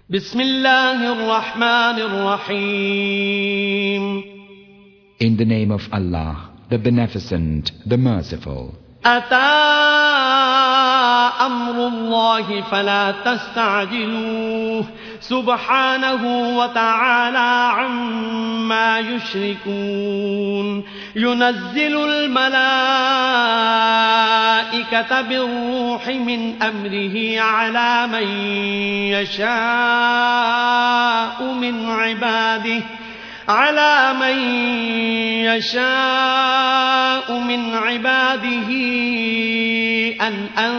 بسم الله الرحمن الرحيم. In the name of Allah, the Beneficent, the Merciful. أتى أمر الله فلا تستعجلوه سبحانه وتعالى عما يشركون. ينزل الملائكة بالروح من أمره على من يشاء من عباده أن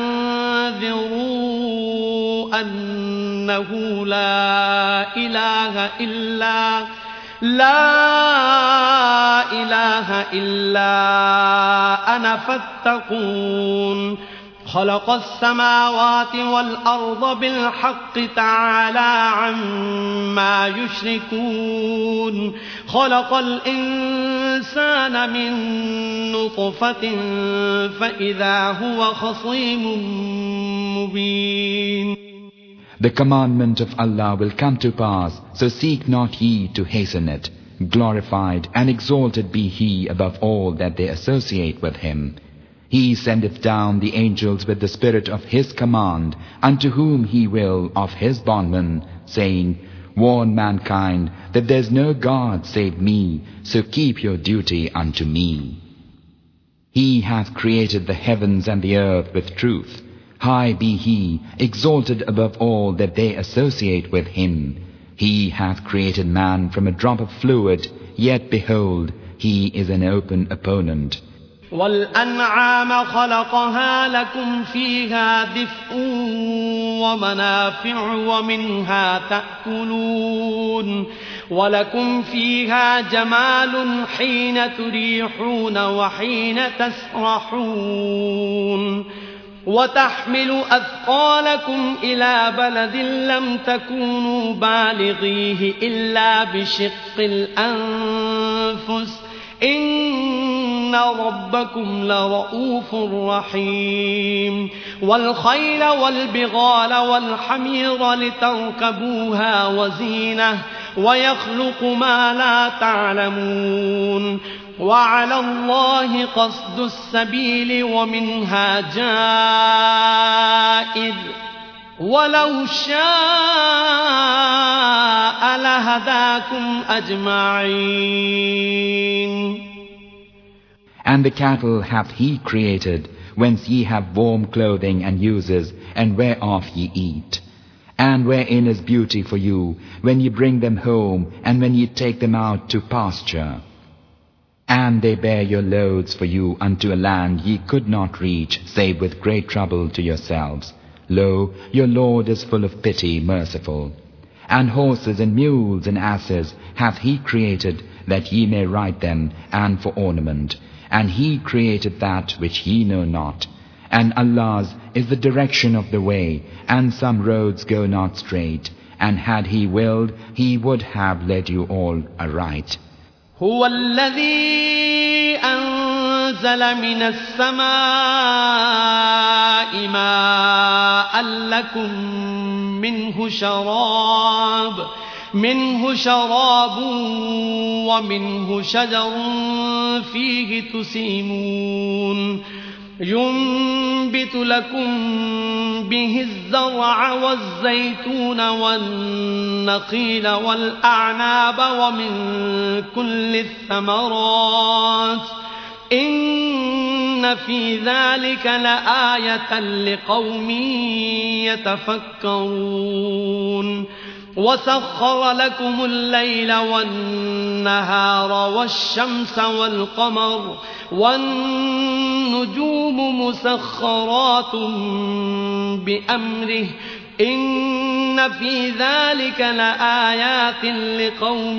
أنذروا أنه لا إله إلا أنا فاتقون. خلق السماوات والأرض بالحق تعالى عما يشركون. خلق الإنسان من نطفة فإذا هو خصيم مبين. The commandment of Allah will come to pass, so seek not ye to hasten it. Glorified and exalted be He above all that they associate with Him. He sendeth down the angels with the spirit of His command unto whom He will of His bondmen, saying, Warn mankind that there is no God save me, so keep your duty unto me. He hath created the heavens and the earth with truth. High be He, exalted above all that they associate with Him. He hath created man from a drop of fluid, yet behold, he is an open opponent. وَالْأَنْعَامَ خَلَقَهَا لَكُمْ فِيهَا دِفْءٌ وَمَنَافِعُ وَمِنْهَا تَأْكُلُونَ وَلَكُمْ فِيهَا جَمَالٌ حِينَ تُرِيحُونَ وَحِينَ تَسْرَحُونَ وَتَحْمِلُ أَثْقَالَكُمْ إِلَى بَلَدٍ لَّمْ تَكُونُوا بَالِغِيهِ إِلَّا بِشِقِّ الْأَنفُسِ إِنَّ رَبَّكُمْ لَرَءُوفٌ رَحِيمٌ. وَالْخَيْلَ وَالْبِغَالَ وَالْحَمِيرَ لِتَرْكَبُوهَا وَزِينَةً وَيَخْلُقُ مَا لَا تَعْلَمُونَ. وَعَلَى اللَّهِ قَصْدُ السَّبِيلِ وَمِنْهَا جَائِرٌ وَلَوْ شَاءَ لَهَدَاكُمْ أَجْمَعِينَ. And the cattle hath He created, whence ye have warm clothing and uses, and whereof ye eat. And wherein is beauty for you, when ye bring them home, and when ye take them out to pasture. And they bear your loads for you unto a land ye could not reach, save with great trouble to yourselves. Lo, your Lord is full of pity, merciful. And horses and mules and asses hath He created, that ye may ride them, and for ornament. And He created that which ye know not. And Allah's is the direction of the way, and some roads go not straight. And had He willed, He would have led you all aright. هو الذي أنزل من السماء ماء لكم منه شراب ومنه شجر فيه تسيمون. ينبت لكم به الزرع والزيتون والنخيل والأعناب ومن كل الثمرات إن في ذلك لآية لقوم يتفكرون. وسخر لكم الليل والنهار والشمس والقمر والنجوم مسخرات بأمره إن في ذلك لآيات لقوم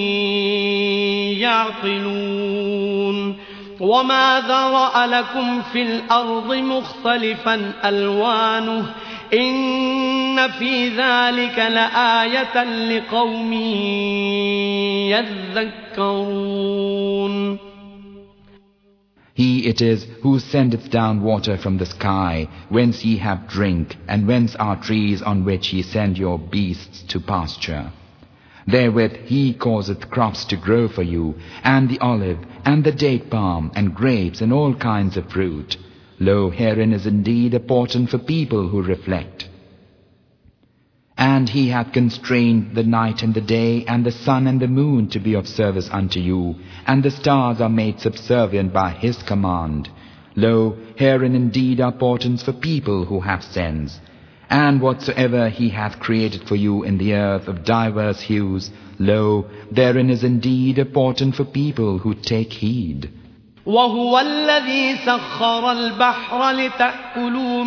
يعقلون. وما ذرأ لكم في الأرض مختلفا ألوانه إن في ذلك لآية لقوم يذكرون. He it is who sendeth down water from the sky, whence ye have drink, and whence are trees on which ye send your beasts to pasture. Therewith he causeth crops to grow for you, and the olive, and the date palm, and grapes, and all kinds of fruit. Lo, herein is indeed a portent for people who reflect. And he hath constrained the night and the day, and the sun and the moon to be of service unto you, and the stars are made subservient by his command. Lo, herein indeed are portents for people who have sense. And whatsoever he hath created for you in the earth of diverse hues, lo, therein is indeed a portent for people who take heed. وهو الذي سخر البحر لتأكلوا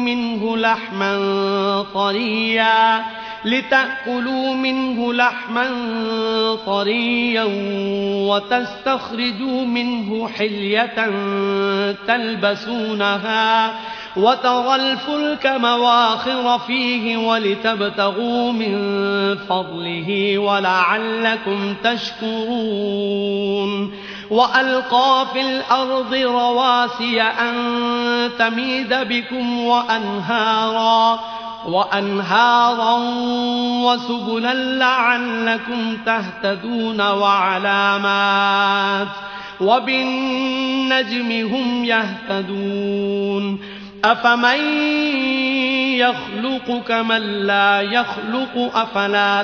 منه لحما طريا وتستخرجوا منه حلية تلبسونها وترى الفلك مواخر فيه ولتبتغوا من فضله ولعلكم تشكرون وألقى في الأرض رواسي أن تميد بكم وأنهارا وسبلا لعلكم تهتدون وعلامات وبالنجم هم يهتدون أفمن يخلق كمن لا يخلق أفلا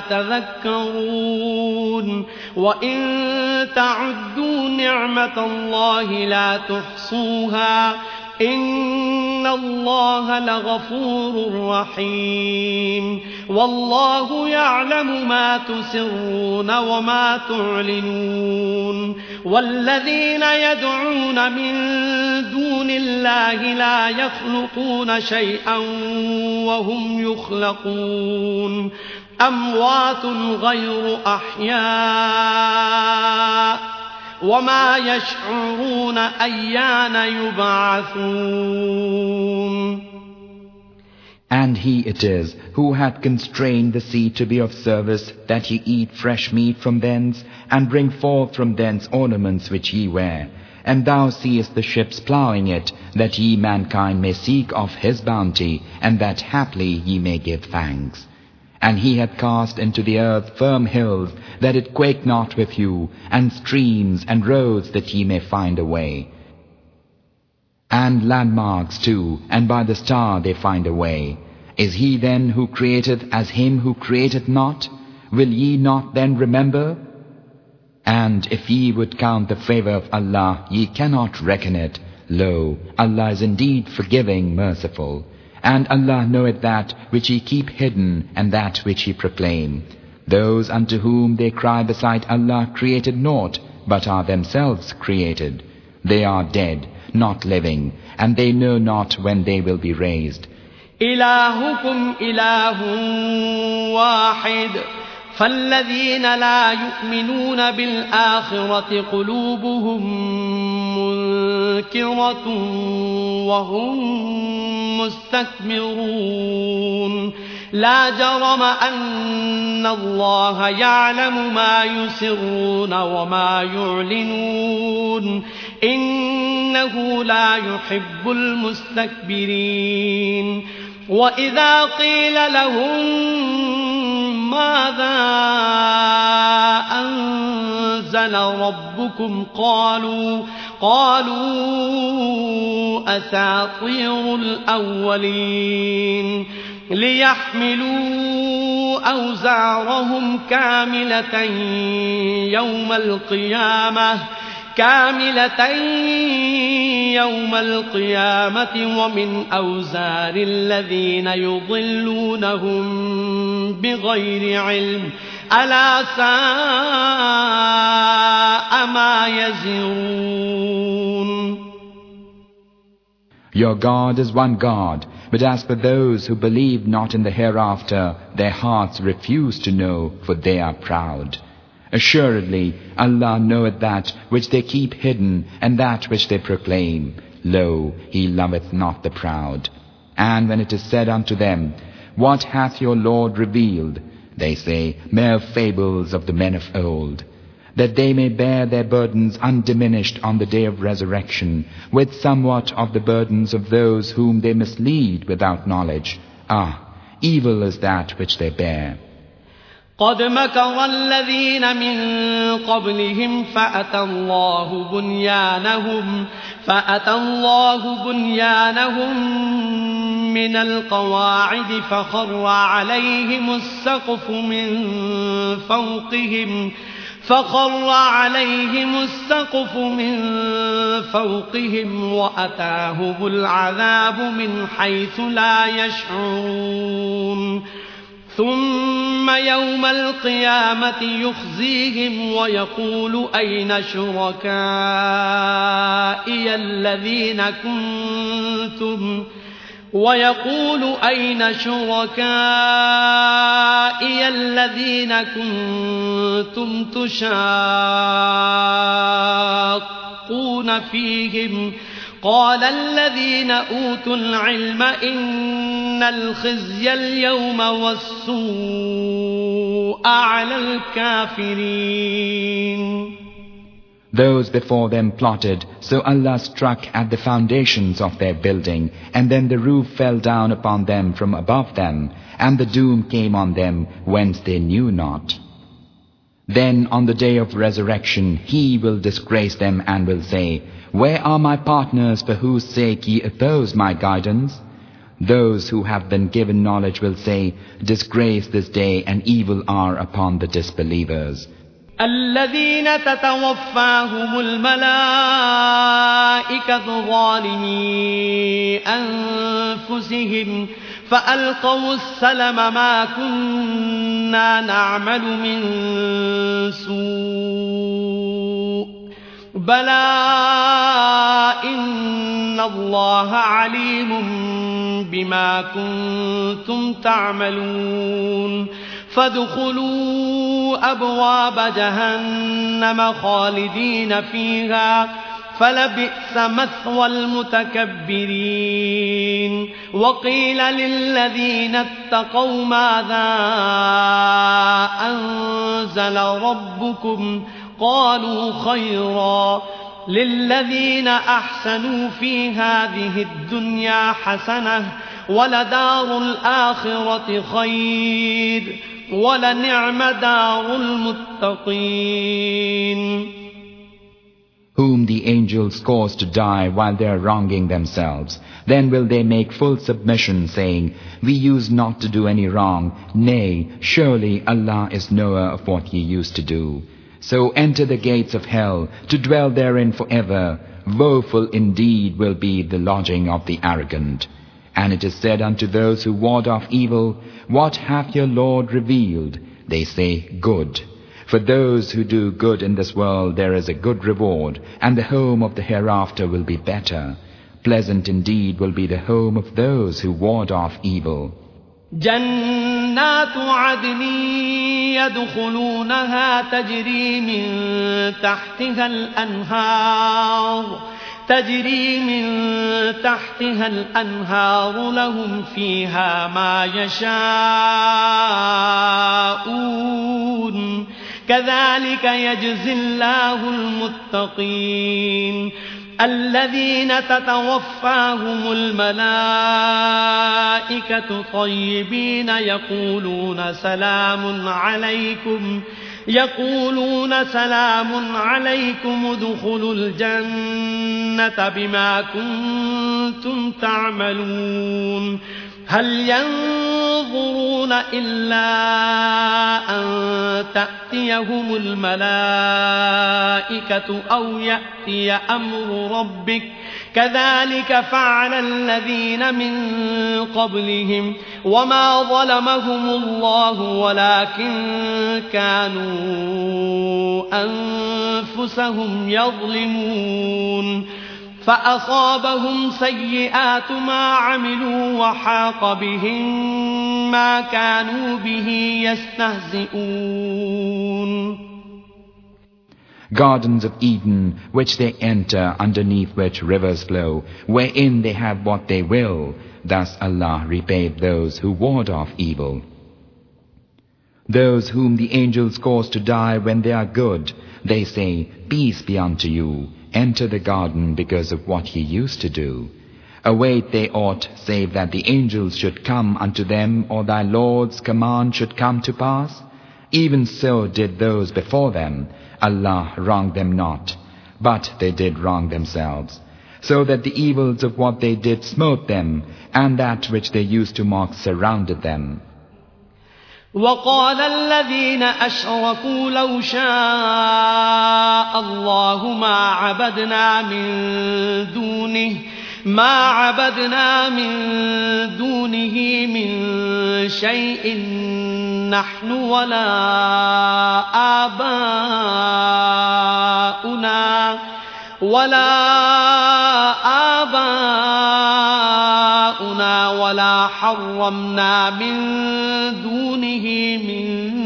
تذكرون وإن تعدوا نعمة الله لا تحصوها إن الله لغفور رحيم والله يعلم ما تسرون وما تعلنون والذين يدعون من دون الله لا يخلقون شيئا وهم يخلقون أموات غير أحياء وما يشعرون أيان يبعثون. And he it is who hath constrained the sea to be of service, that ye eat fresh meat from thence, and bring forth from thence ornaments which ye wear. And thou seest the ships ploughing it, that ye mankind may seek of his bounty, and that haply ye may give thanks. And he hath cast into the earth firm hills, that it quake not with you, and streams and roads that ye may find a way. And landmarks too, and by the star they find a way. Is he then who createth as him who createth not? Will ye not then remember? And if ye would count the favour of Allah, ye cannot reckon it. Lo, Allah is indeed forgiving, merciful. And Allah knoweth that which ye keep hidden, and that which ye proclaim. Those unto whom they cry beside Allah created naught, but are themselves created. They are dead, not living, and they know not when they will be raised. إلهكم إله واحد فالذين لا يؤمنون بالآخرة قلوبهم منكرة وهم مستكبرون لا جرم أن الله يعلم ما يسرون وما يعلنون إنه لا يحب المستكبرين وإذا قيل لهم ماذا أنزل ربكم قالوا أساطير الأولين ليحملوا أوزارهم كاملة يوم القيامة ومن أوزار الذين يضلونهم بغير علم ألا ساء ما يزرون. Your God is one God, but as for those who believe not in the hereafter, their hearts refuse to know, for they are proud. Assuredly, Allah knoweth that which they keep hidden, and that which they proclaim. Lo, He loveth not the proud. And when it is said unto them, What hath your Lord revealed? They say, Mere fables of the men of old. that they may bear their burdens undiminished on the day of resurrection, with somewhat of the burdens of those whom they mislead without knowledge. Evil is that which they bear. قد مكر الذين من قبلهم فأتى الله بنيانهم من القواعد فخر عليهم السقف من فوقهم وأتاهم العذاب من حيث لا يشعرون ثم يوم القيامة يخزيهم ويقول أين شركائي الذين كنتم تشاقون فيهم قال الذين أوتوا العلم إن الخزي اليوم والسوء على الكافرين. Those before them plotted, so Allah struck at the foundations of their building, and then the roof fell down upon them from above them, and the doom came on them whence they knew not. Then on the day of resurrection He will disgrace them and will say, Where are my partners for whose sake ye oppose my guidance? Those who have been given knowledge will say, Disgrace this day and evil are upon the disbelievers. الذين تتوفاهم الملائكة ظالمي أنفسهم فألقوا السلم ما كنا نعمل من سوء بلى إن الله عليم بما كنتم تعملون فادخلوا أبواب جهنم خالدين فيها فلبئس مثوى المتكبرين وقيل للذين اتقوا ماذا أنزل ربكم قالوا خيرا للذين أحسنوا في هذه الدنيا حسنة ولدار الآخرة خير وَلَنِعْمَ دَارُ الْمُتَّقِينَ. Whom the angels cause to die while they are wronging themselves, then will they make full submission, saying, We used not to do any wrong, nay, surely Allah is knower of what ye used to do. So enter the gates of hell, to dwell therein forever. Woeful indeed will be the lodging of the arrogant. And it is said unto those who ward off evil, What hath your Lord revealed? They say, Good. For those who do good in this world there is a good reward, and the home of the hereafter will be better. Pleasant indeed will be the home of those who ward off evil. جنات عدن يدخلونها تجري من تحتها الأنهار لهم فيها ما يشاءون كذلك يجزي الله المتقين الذين تتوفاهم الملائكة طيبين يقولون سلام عليكم ادخلوا الجنة بما كنتم تعملون هل ينظرون إلا أن تأتيهم الملائكة أو يأتي أمر ربك كذلك فعل الذين من قبلهم وما ظلمهم الله ولكن كانوا أنفسهم يظلمون فأصابهم سيئات ما عملوا وحاق بهم ما كانوا به يستهزئون. Gardens of Eden, which they enter, underneath which rivers flow, wherein they have what they will. Thus Allah repaid those who ward off evil. Those whom the angels cause to die when they are good, they say, "Peace be unto you, enter the garden because of what ye used to do." Await they aught save that the angels should come unto them, or thy Lord's command should come to pass? Even so did those before them. Allah wronged them not, but they did wrong themselves, so that the evils of what they did smote them, and that which they used to mock surrounded them. وقال الذين أشركوا لو شاء الله ما عبدنا من دونه من شيء نحن ولا آباؤنا ولا حرمنا من دونه من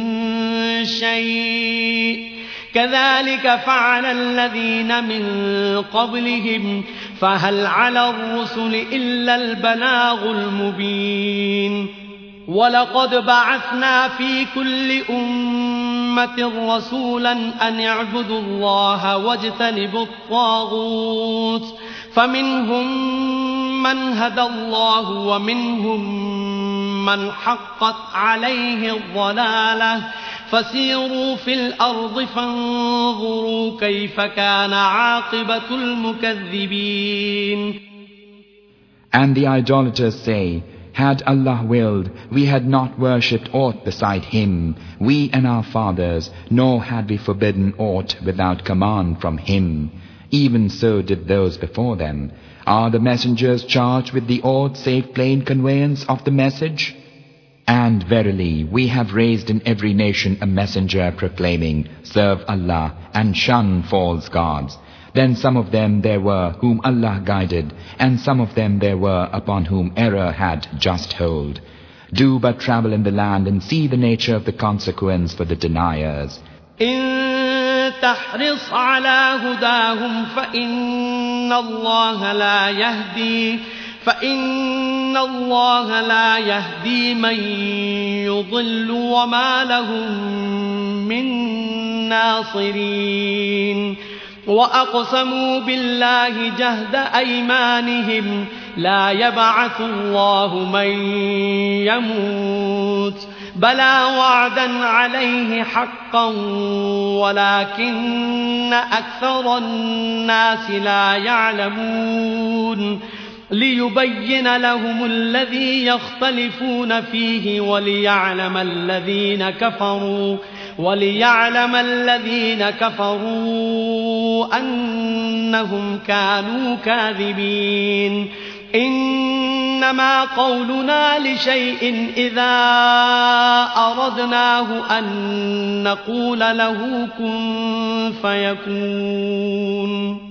شيء كذلك فعل الذين من قبلهم فهل على الرسل إلا البلاغ المبين ولقد بعثنا في كل أمة رسولا أن اعبدوا الله واجتنبوا الطاغوت فمنهم من هدى الله ومنهم من حقت عليه الضلالة فسيروا في الأرض فانظروا كيف كان عاقبة المكذبين. And the idolaters say, had Allah willed, we had not worshipped aught beside Him, we and our fathers, nor had we forbidden aught without command from Him. Even so did those before them. Are the messengers charged with the aught save plain conveyance of the message? And verily, we have raised in every nation a messenger proclaiming, "Serve Allah and shun false gods." Then some of them there were whom Allah guided, and some of them there were upon whom error had just hold. Do but travel in the land and see the nature of the consequence for the deniers. إن تحرص على هداهم فإن الله لا يهدي من يضل وما لهم من ناصرين وأقسموا بالله جهد أيمانهم لا يبعث الله من يموت بلى وعدا عليه حقا ولكن أكثر الناس لا يعلمون ليبين لهم الذي يختلفون فيه وليعلم الذين كفروا أنهم كانوا كاذبين. إنما قولنا لشيء إذا أردناه أن نقول له كن فيكون.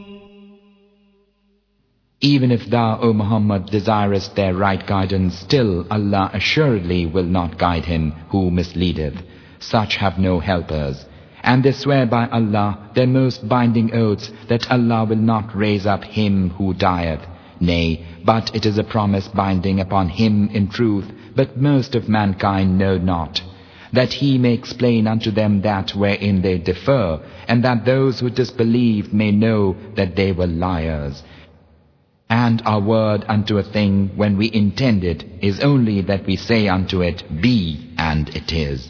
Even if thou, O Muhammad, desirest their right guidance, still Allah assuredly will not guide him who misleadeth. Such have no helpers. And they swear by Allah their most binding oaths that Allah will not raise up him who dieth. Nay, but it is a promise binding upon him in truth, but most of mankind know not, that he may explain unto them that wherein they differ, and that those who disbelieved may know that they were liars. And our word unto a thing, when we intend it, is only that we say unto it, Be, and it is.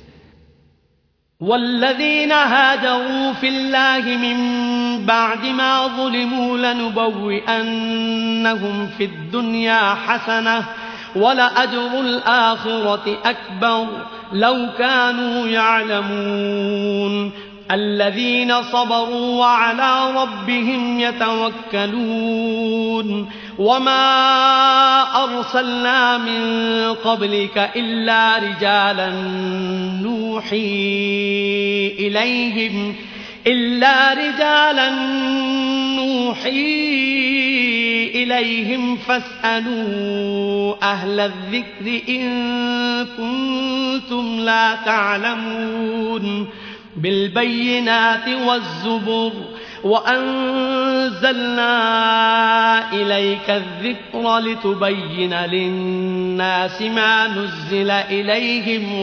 والذين هاجروا في الله من بعد ما ظلموا لنبوئنهم في الدنيا حسنة ولأجر الآخرة أكبر لو كانوا يعلمون. الذين صبروا وعلى ربهم يتوكلون. وما أرسلنا من قبلك إلا رجالا نوحي إليهم فاسألوا أهل الذكر إن كنتم لا تعلمون. بالبينات والزبر وأنزلنا إليك الذكر لتبين للناس ما نزل إليهم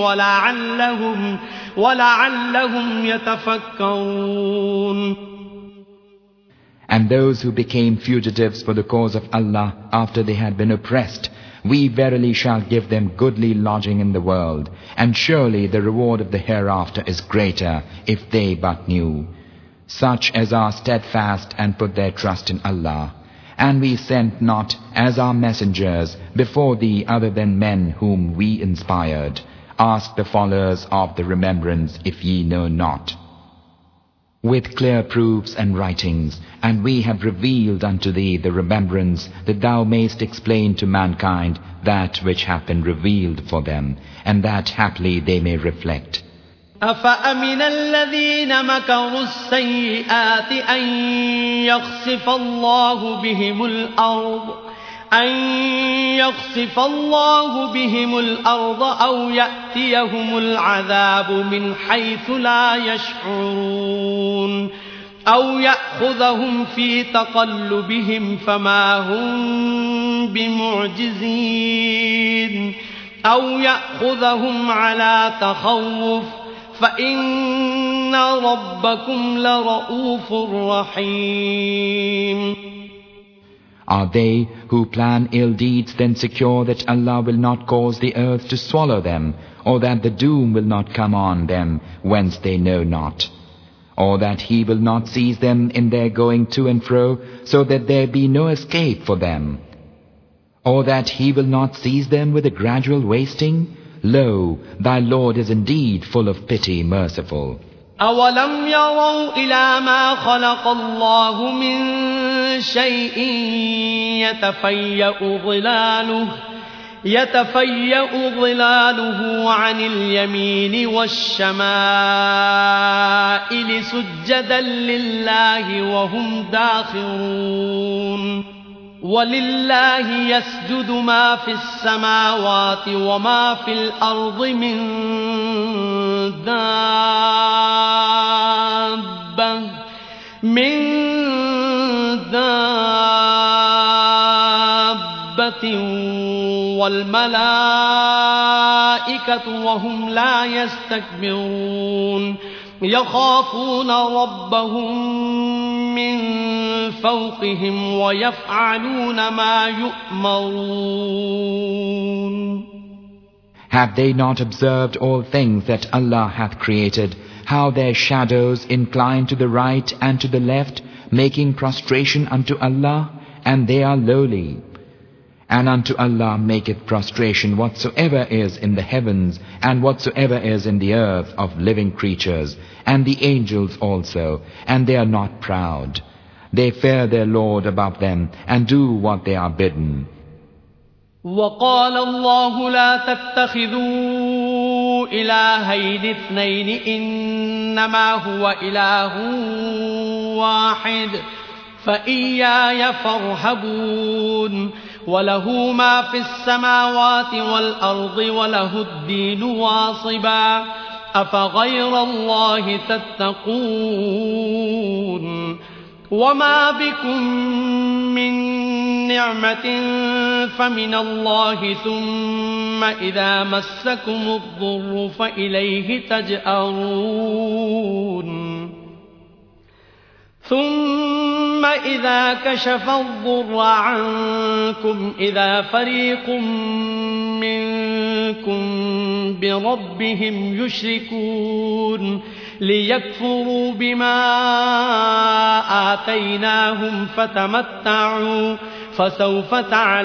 ولعلهم يتفكرون. And those who became fugitives for the cause of Allah after they had been oppressed, we verily shall give them goodly lodging in the world, and surely the reward of the hereafter is greater if they but knew. Such as are steadfast and put their trust in Allah. And we sent not as our messengers before thee other than men whom we inspired. Ask the followers of the remembrance if ye know not. With clear proofs and writings, and we have revealed unto thee the remembrance, that thou mayst explain to mankind that which hath been revealed for them, and that haply they may reflect. أفأمن الذين مكروا السيئات أن يخسف الله بهم الأرض أو يأتيهم العذاب من حيث لا يشعرون أو يأخذهم في تقلبهم فما هم بمعجزين أو يأخذهم على تخوف فإن ربكم لرؤوف رحيم. Are they who plan ill deeds then secure that Allah will not cause the earth to swallow them, or that the doom will not come on them whence they know not, or that He will not seize them in their going to and fro, so that there be no escape for them, or that He will not seize them with a gradual wasting? Lo, thy Lord is indeed full of pity, merciful. أَوَلَمْ يَرَوْا إِلَى مَا خَلَقَ اللَّهُ مِنْ شَيْءٍ يتفيأ ظلاله عن اليمين والشمائل سجدا لله وهم داخرون. ولله يسجد ما في السماوات وما في الأرض من دابة والملائكة وهم لا يستكبرون يخافون ربهم من فوقهم ويفعلون ما يؤمرون. Have they not observed all things that Allah hath created, how their shadows incline to the right and to the left, making prostration unto Allah, and they are lowly. And unto Allah maketh prostration whatsoever is in the heavens and whatsoever is in the earth of living creatures, and the angels also, and they are not proud. They fear their Lord above them, and do what they are bidden. وقال الله لا تتخذوا إلهين اثنين إنما هو إله واحد فإياي فارهبون. وله ما في السماوات والأرض وله الدين واصبا أفغير الله تتقون. وما بكم من نعمة فمن الله ثم إذا مسكم الضر فإليه تجأرون. ثم إذا كشف الضر عنكم إذا فريق منكم بربهم يشركون ليكفروا بما آتيناهم فتمتعوا فسوف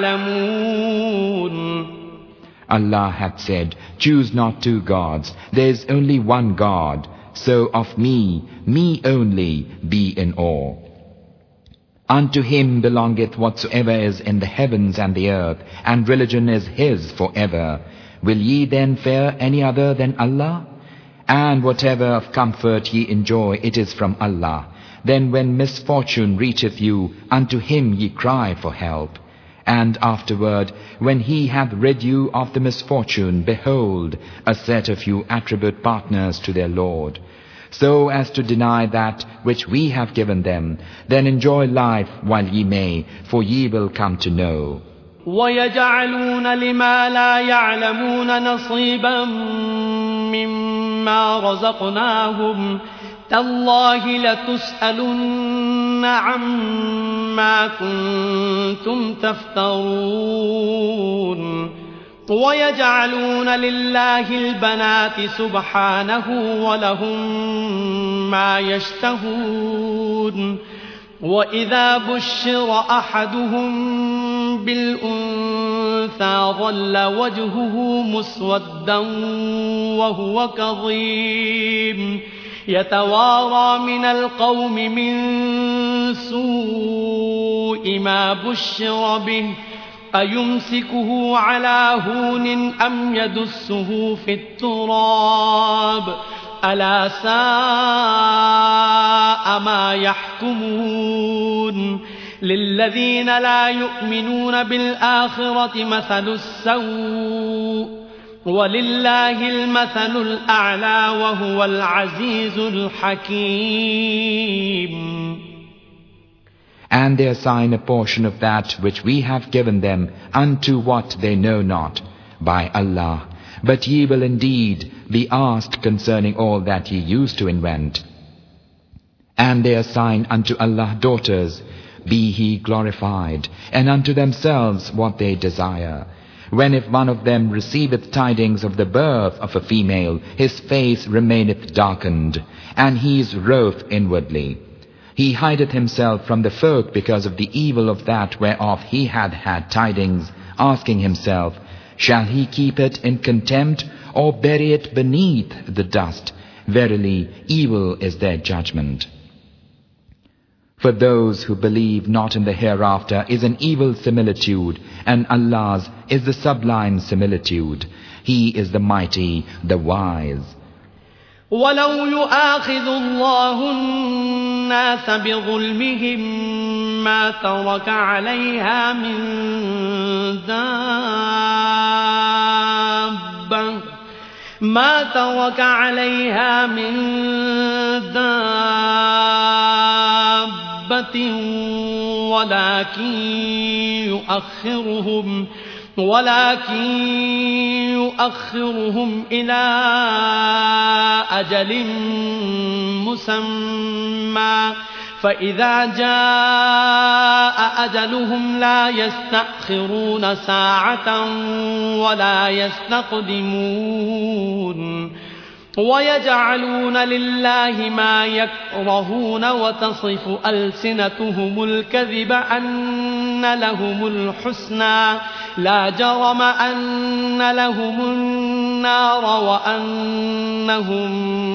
تعلمون. Allah hath said, choose not two gods, there is only one God. So of me only be in awe. Unto Him belongeth whatsoever is in the heavens and the earth, and religion is His forever. Will ye then fear any other than Allah? And whatever of comfort ye enjoy, it is from Allah. Then when misfortune reacheth you, unto Him ye cry for help. And afterward, when He hath rid you of the misfortune, behold, a set of you attribute partners to their Lord. so as to deny that which we have given them, then enjoy life while ye may, for ye will come to know. وَيَجْعَلُونَ لِمَا لَا يَعْلَمُونَ نَصِيبًا مِّمَّا رَزَقْنَاهُمْ تَاللَّهِ لَتُسْأَلُنَّ عَمَّا كُنتُمْ تَفْتَرُونَ وَيَجْعَلُونَ لِلَّهِ الْبَنَاتِ سُبْحَانَهُ وَلَهُم مَّا يَشْتَهُونَ وَإِذَا بُشِّرَ أَحَدُهُم بِالْأُنثَىٰ ظَلَّ وَجْهُهُ مُسْوَدًّا وَهُوَ كَظِيمٌ يَتَوَارَىٰ مِنَ الْقَوْمِ مِن سُوءِ مَا بُشِّرَ بِهِ أَيُمْسِكُهُ عَلَىٰ هُونٍ أَمْ يَدُسُّهُ فِي التُّرَابِ أَلَا سَاءَ مَا يَحْكُمُونَ لِلَّذِينَ لَا يُؤْمِنُونَ بِالْآخِرَةِ مَثَلُ السَّوْءِ وَلِلَّهِ الْمَثَلُ الْأَعْلَى وَهُوَ الْعَزِيزُ الْحَكِيمُ. And they assign a portion of that which we have given them unto what they know not, by Allah. But ye will indeed be asked concerning all that ye used to invent. And they assign unto Allah daughters, be He glorified, and unto themselves what they desire. When if one of them receiveth tidings of the birth of a female, his face remaineth darkened, and he is wroth inwardly. He hideth himself from the folk because of the evil of that whereof he had had tidings, asking himself, shall he keep it in contempt, or bury it beneath the dust? Verily, evil is their judgment. For those who believe not in the hereafter is an evil similitude, and Allah's is the sublime similitude. He is the mighty, the wise. وَلَوْ يُؤَاخِذُ اللَّهُ النَّاسَ بِظُلْمِهِم مَّا تَرَكَ عَلَيْهَا مِن دَابَّةٍ ولكن يؤخرهم إلى أجل مسمى فإذا جاء أجلهم لا يستأخرون ساعة ولا يستقدمون ويجعلون لله ما يكرهون وتصف ألسنتهم الكذب أن لهم الحسنى لا جرم أن لهم النار وأنهم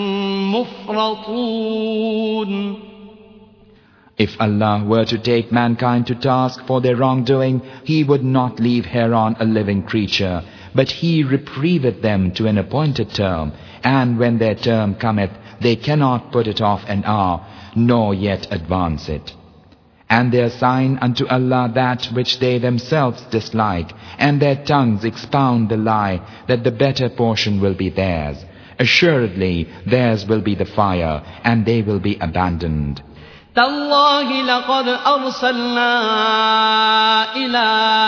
مفرطون. If Allah were to take mankind to task for their wrongdoing, He would not leave hereon a living creature, but He reprieveth them to an appointed term, and when their term cometh, they cannot put it off an hour, nor yet advance it. And they assign unto Allah that which they themselves dislike, and their tongues expound the lie that the better portion will be theirs. Assuredly, theirs will be the fire, and they will be abandoned. تالله لقد أرسلنا إلى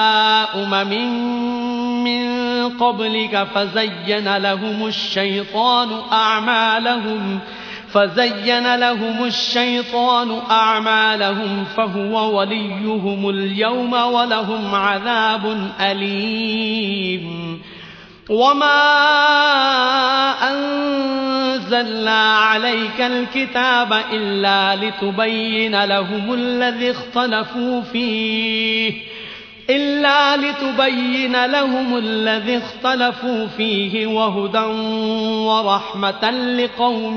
من قبلك فزين لهم الشيطان أعمالهم فهو وليهم اليوم ولهم عذاب أليم. وما أنزلنا عليك الكتاب إلا لتبين لهم الذي اختلفوا فيه وهدى ورحمة لقوم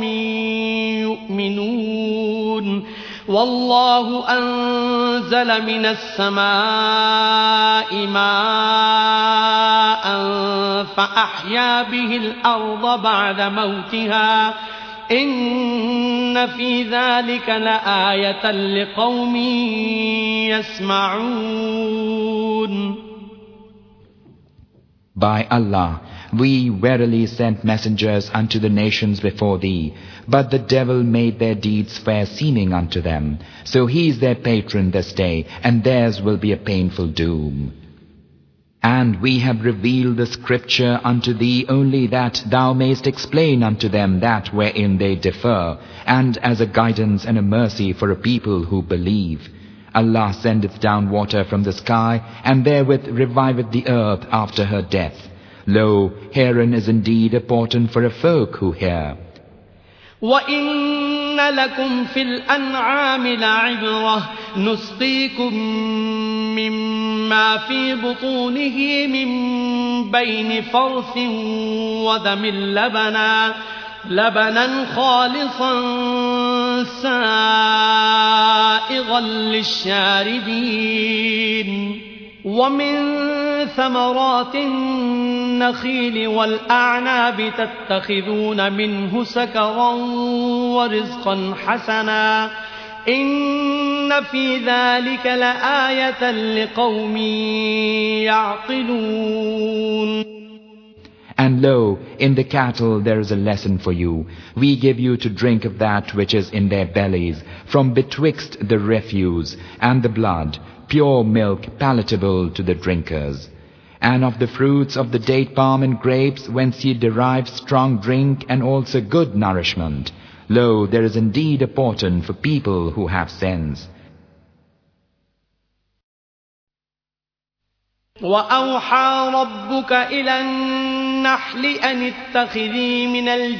يؤمنون. والله أنزل من السماء ماء فأحيا به الأرض بعد موتها إن في ذلك لآية لقوم يسمعون. By Allah, We verily sent messengers unto the nations before thee, but the devil made their deeds fair seeming unto them. So he is their patron this day, and theirs will be a painful doom. And we have revealed the scripture unto thee only that thou mayst explain unto them that wherein they differ, and as a guidance and a mercy for a people who believe. Allah sendeth down water from the sky, and therewith reviveth the earth after her death. Lo, herein is indeed a portent for a folk who hear. وَإِنَّ لَكُمْ فِي الْأَنْعَامِ لَعِبْرَةً نُسْقِيكُم مِّمَّا فِي بُطُونِهِ مِن بَيْنِ فَرْثٍ وَدَمٍ لَبَنًا خَالِصًا سَائِغًا لِّلشَّارِبِينَ وَمِن ثَمَرَاتِ النَّخِيلِ وَالْأَعْنَابِ تَتَّخِذُونَ مِنْهُ سَكَرًا وَرِزْقًا حَسَنًا إِنَّ فِي ذَلِكَ لَآيَةً لِقَوْمٍ يَعْقِلُونَ. And lo, in the cattle there is a lesson for you. We give you to drink of that which is in their bellies, from betwixt the refuse and the blood, pure milk palatable to the drinkers. And of the fruits of the date palm and grapes, whence ye derive strong drink and also good nourishment. Lo, there is indeed a portent for people who have sense. وَأَوْحَى رَبُّكَ إِلَى النَّحْلِ أَنِ اتَّخِذِي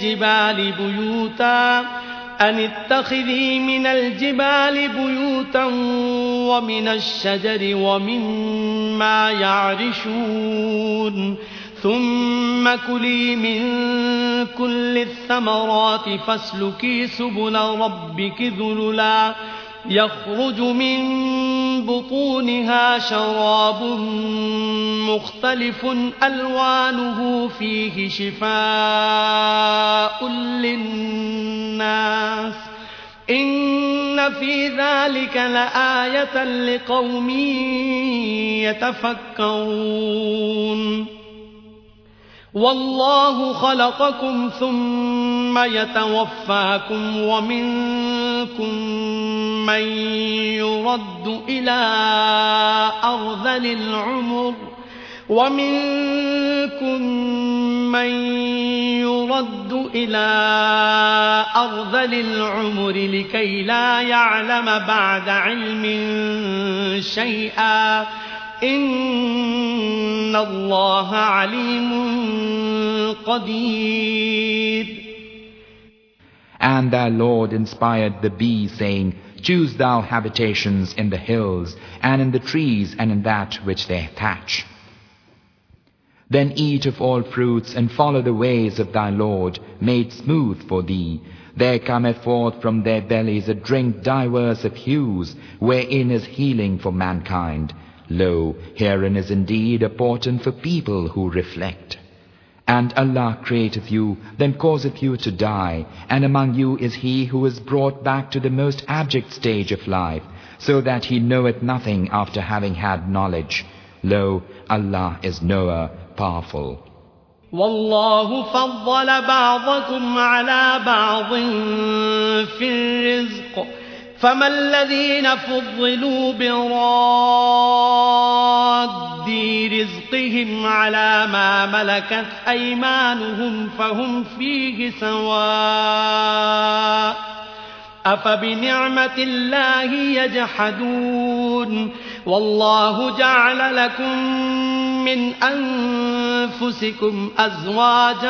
مِنَ الْجِبَالِ بُيُوتًا وَمِنَ الشَّجَرِ وَمِمَّا يَعْرِشُونَ ثُمَّ كُلِي مِن كُلِّ الثَّمَرَاتِ فَاسْلُكِي سُبُلَ رَبِّكِ ذُلُلًا يَخْرُجُ مِن بُطُونِهَا شَرَابٌ مُخْتَلِفٌ أَلْوَانُهُ فِيهِ شِفَاءٌ لِّلنَّاسِ إِنَّ فِي ذَلِكَ لَآيَةً لِقَوْمٍ يَتَفَكَّرُونَ وَاللَّهُ خَلَقَكُمْ ثُمَّ يَتَوَفَّاكُمْ وَمِنكُم مَّن يُرَدُّ إِلَىٰ أَرْذَلِ الْعُمُرِ لِكَيْ لَا يَعْلَمَ بَعْدَ عِلْمٍ شَيْئًا إِنَّ اللَّهَ عَلِيمٌ قَدِيرٌ. And thy Lord inspired the bee, saying, Choose thou habitations in the hills, and in the trees, and in that which they thatch. Then eat of all fruits, and follow the ways of thy Lord, made smooth for thee. There cometh forth from their bellies a drink diverse of hues, wherein is healing for mankind. Lo, herein is indeed a portent for people who reflect. And Allah createth you, then causeth you to die, and among you is he who is brought back to the most abject stage of life, so that he knoweth nothing after having had knowledge. Lo, Allah is knower, powerful. وَاللَّهُ فَضَّلَ بَعْضَكُمْ عَلَى بَعْضٍ فِي الرِّزْقِ فَمَا الَّذِينَ فُضِّلُوا بِرَادِّ رِزْقِهِمْ عَلَى مَا مَلَكَتْ أَيْمَانُهُمْ فَهُمْ فِيهِ سَوَاءٌ أَفَبِنِعْمَةِ اللَّهِ يَجْحَدُونَ وَاللَّهُ جَعَلَ لَكُم مِّنْ أَنفُسِكُمْ أَزْوَاجًا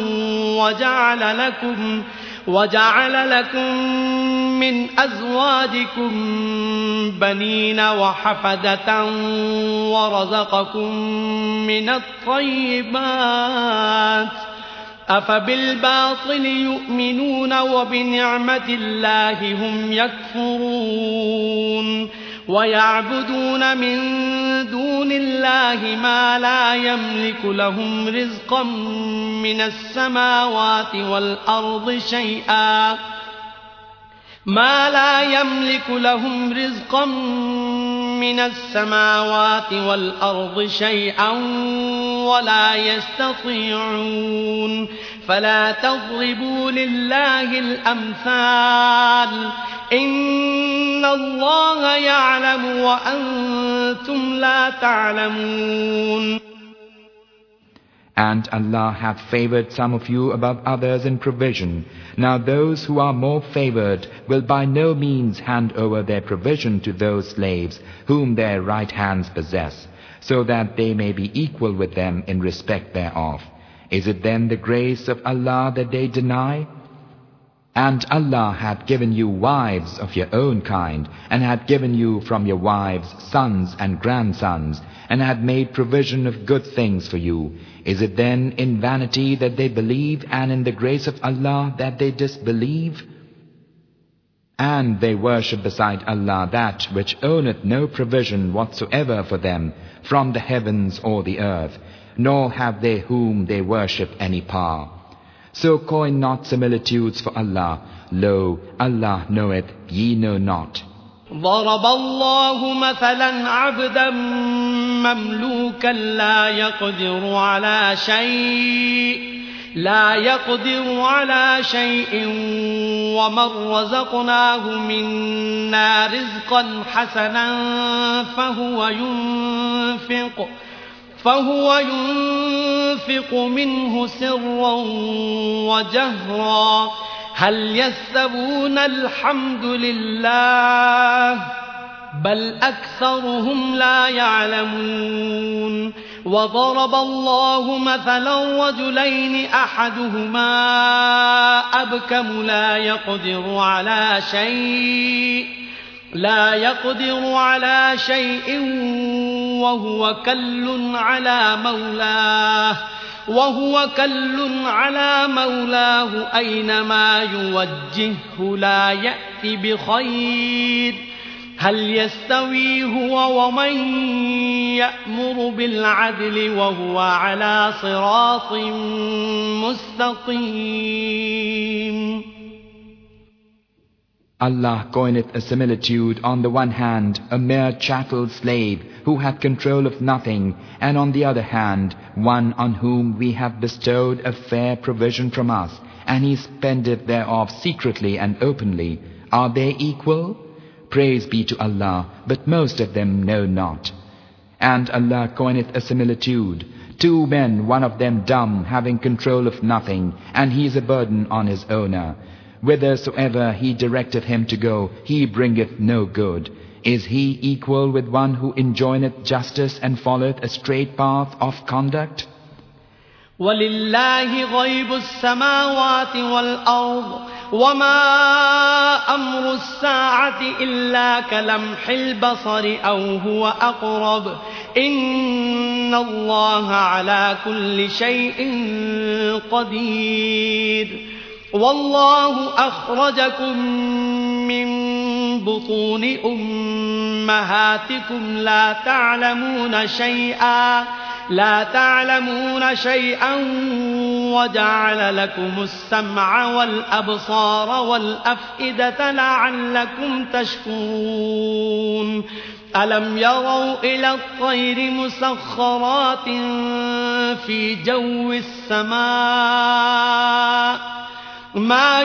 وَجَعَلَ لَكُم مِّنْ أَزْوَاجِكُم بَنِينَ وَحَفَدَةً وَرَزَقَكُم مِّنَ الطَّيِّبَاتِ أَفَبِالْبَاطِلِ يُؤْمِنُونَ وَبِنِعْمَةِ اللَّهِ هُمْ يَكْفُرُونَ وَيَعْبُدُونَ مِن دُونِ اللَّهِ مَا لَا يَمْلِكُ لَهُمْ رِزْقًا مِّنَ السَّمَاوَاتِ وَالْأَرْضِ شَيْئًا من السماوات والأرض شيئا ولا يستطيعون فلا تضربوا لله الأمثال إن الله يعلم وأنتم لا تعلمون. And Allah hath favored some of you above others in provision. Now those who are more favored will by no means hand over their provision to those slaves whom their right hands possess, so that they may be equal with them in respect thereof. Is it then the grace of Allah that they deny? And Allah hath given you wives of your own kind, and hath given you from your wives sons and grandsons, and hath made provision of good things for you. Is it then in vanity that they believe, and in the grace of Allah that they disbelieve? And they worship beside Allah that which owneth no provision whatsoever for them from the heavens or the earth, nor have they whom they worship any power. So coin not similitudes for Allah. Lo, Allah knoweth, ye know not. ضرب الله مثلا عبدا مملوكا لا يقدر على شيء ومن رزقناه منا رزقا حسنا فهو ينفق منه سرا وجهرا هل يستوون الحمد لله بل أكثرهم لا يعلمون. وضرب الله مثلا رجلين أحدهما أبكم لا يقدر على شيء وهو كل على مولاه أينما يوجهه لا يأتي بخير هل يستوي هو ومن يأمر بالعدل وهو على صراط مستقيم. Allah coineth a similitude, on the one hand a mere chattel slave who hath control of nothing, and on the other hand one on whom we have bestowed a fair provision from us, and he spendeth thereof secretly and openly. Are they equal? Praise be to Allah, but most of them know not. And Allah coineth a similitude, two men, one of them dumb, having control of nothing, and he is a burden on his owner. Whithersoever he directeth him to go, he bringeth no good. Is he equal with one who enjoineth justice and followeth a straight path of conduct? وَلِلَّهِ غَيْبُ السَّمَاوَاتِ وَالْأَرْضِ وَمَا أَمْرُ السَّاعَةِ إِلَّا كَلَمْحِ الْبَصَرِ أَوْ هُوَ أَقْرَبُ إِنَّ اللَّهَ عَلَى كُلِّ شَيْءٍ قَدِيرٌ. والله أخرجكم من بطون أمهاتكم لا تعلمون شيئا وجعل لكم السمع والأبصار والأفئدة لعلكم تشكرون. ألم يروا إلى الطير مسخرات في جو السماء ما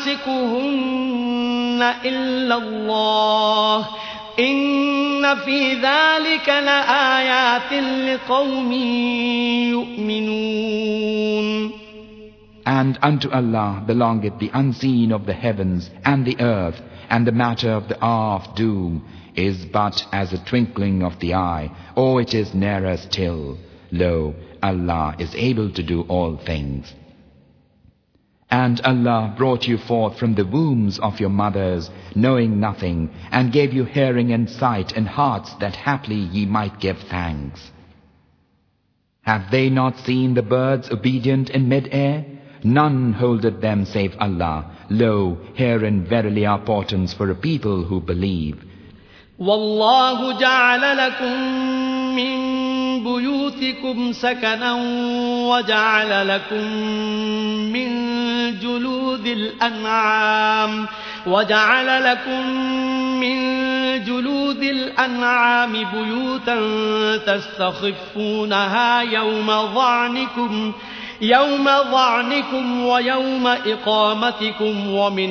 يمسكهن إلا الله إن في ذلك لآيات لقوم يؤمنون. And unto Allah belongeth the unseen of the heavens and the earth, and the matter of the hour of doom is but as a twinkling of the eye, or it is nearer still. Lo, Allah is able to do all things. And Allah brought you forth from the wombs of your mothers, knowing nothing, and gave you hearing and sight and hearts, that haply ye might give thanks. Have they not seen the birds obedient in mid-air? None holdeth them save Allah. Lo, herein verily are portents for a people who believe. وَاللَّهُ جَعَلَ لَكُم مِّن بُيُوتِكُمْ سَكَنًا وَجَعَلَ لَكُم مِّن جُلُودِ الْأَنْعَامِ وجعل لكم من جلود الأنعام بيوتا تستخفونها يوم ضعنكم ويوم إقامتكم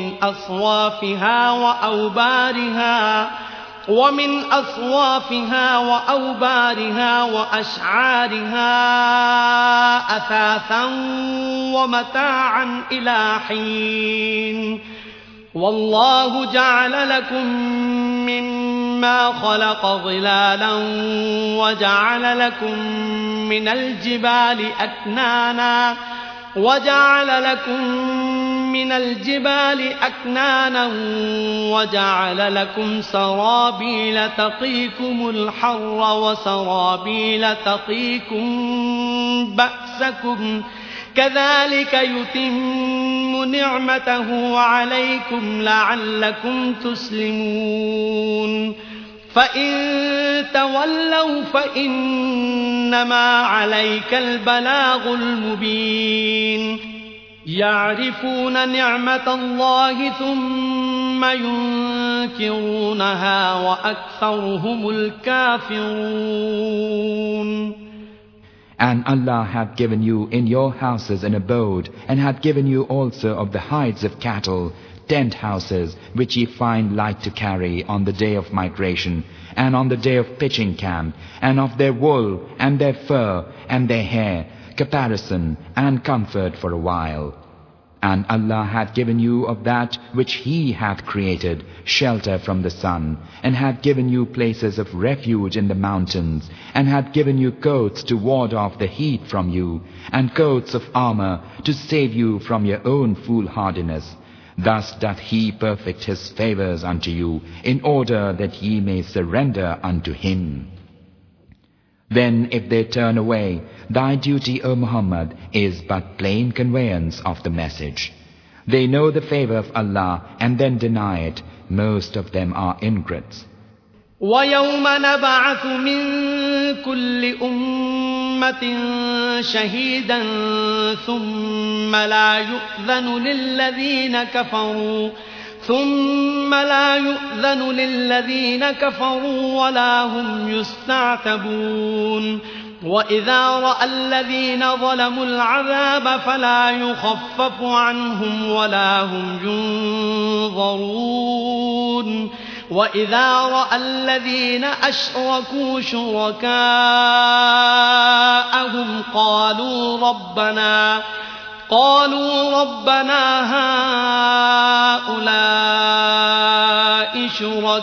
ومن أصوافها وأوبارها وأشعارها أثاثا ومتاعا إلى حين والله جعل لكم مما خلق ظلالا وجعل لكم من الجبال أكنانا وجعل لكم سرابيل تقيكم الحر وسرابيل تقيكم بأسكم كذلك يتم نعمته عليكم لعلكم تسلمون فإن تولوا فإنما عليك البلاغ المبين يعرفون نعمة الله ثم ينكرونها وأكثرهم الكافرون. And Allah hath given you in your houses an abode, and hath given you also of the hides of cattle, tent houses, which ye find light to carry on the day of migration, and on the day of pitching camp, and of their wool, and their fur, and their hair, caparison, and comfort for a while. And Allah hath given you of that which He hath created, shelter from the sun, and hath given you places of refuge in the mountains, and hath given you coats to ward off the heat from you, and coats of armor to save you from your own foolhardiness. Thus doth He perfect His favors unto you, in order that ye may surrender unto Him. Then if they turn away, thy duty, O Muhammad, is but plain conveyance of the message. They know the favor of Allah and then deny it. Most of them are ingrates. وَيَوْمَ نَبْعَثُ مِنْ كُلِّ أُمَّةٍ شَهِيدًا ثُمَّ لَا يُؤْذَنُ لِلَّذِينَ كَفَرُوا وَلَا هُمْ يُسْتَعْتَبُونَ وَإِذَا رَأَى الَّذِينَ ظَلَمُوا الْعَذَابَ فَلَا يُخَفَّفُ عَنْهُمْ وَلَا هُمْ يُنظَرُونَ وَإِذَا رَأَى الَّذِينَ أَشْرَكُوا شُرَكَاءَهُمْ قالوا ربنا هؤلاء